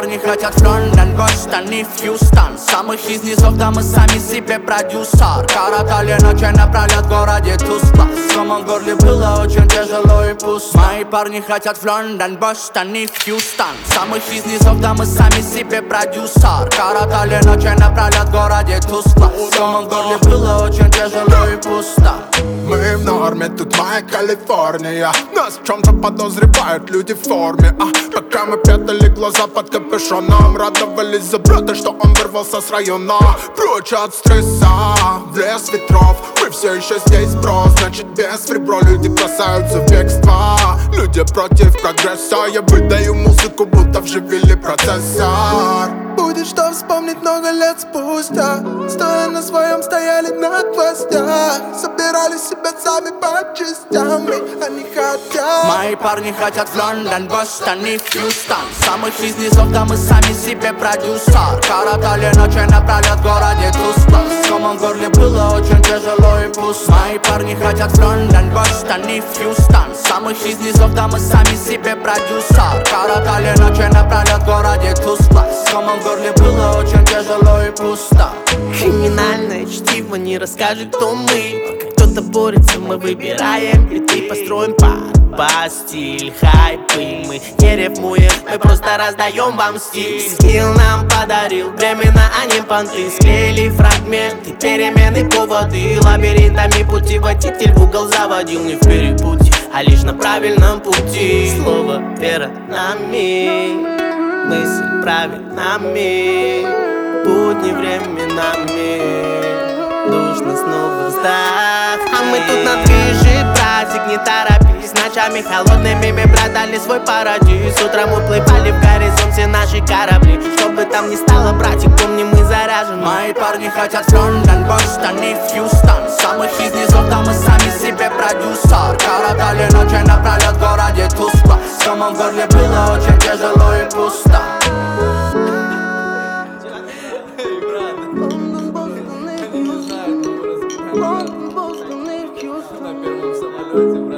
парни хотят в Лондон, Бостон и в Хьюстон. Самых из низов, да мы сами себе продюсер. Коротали ночи напролет в городе тускло. В самом горле было очень тяжело и пусто. Мои парни хотят в Лондон, Бостон и в Хьюстон. Самых из низов, да мы сами себе продюсер. Коротали ночи напролет в городе тускло. В самом горле было очень тяжело и пусто. Мы в норме, тут моя Калифорния. Нас в чем-то подозревают люди в форме. Пока мы прятали глаза под капюшоном, радовались за брата, что он вырвался с района. Прочь от стресса, в лес ветров. Мы все еще здесь, бро, значит без ребро. Люди бросаются в бегство, люди против прогресса. Я выдаю музыку, будто вживили процессор. Будет что вспомнить много лет спустя. Стоя на своем, стояли на гвоздях. Собирали себя сами по частям, и они хотят. Мои парни хотят в Лондон, Бостон и в Хьюстон. Самых из низов, да мы сами себе продюсер. Коротали ночи напролет в городе тускло. В самом горле было очень тяжело и пусто. Мои парни хотят в Лондон, Бостон и в Хьюстон. Самых из низов, да мы сами себе продюсер. Коротали ночи напролет в городе тускло. В самом горле было очень тяжело и пусто. Криминальное чтиво не расскажет, кто мы. Кто-то борется, мы выбираем, и ты построим по стиль, хайпы. Мы не рифмуем, мы просто раздаем вам стиль. Скилл нам подарил времена, а не понты. Склеили фрагменты, перемены, поводы. Лабиринтами пути водитель в угол заводил. Не в перепутье, а лишь на правильном пути. Слово перед нами, мысль правильными, будни временами. Душно снова вздох, а мы тут на движе, праздник, не торопись. Ночами холодными мы продали свой парадиз. Утром уплывали в горизонт все наши корабли. Что бы там ни стало, братик, помни, мы заряжены. Мои парни хотят в Лондон, Бостон и в Хьюстон. Самых из низов, да мы сами себе продюсер. Коротали ночи напролет в городе тускло. В самом горле было очень тяжело и пусто. На первом самолете.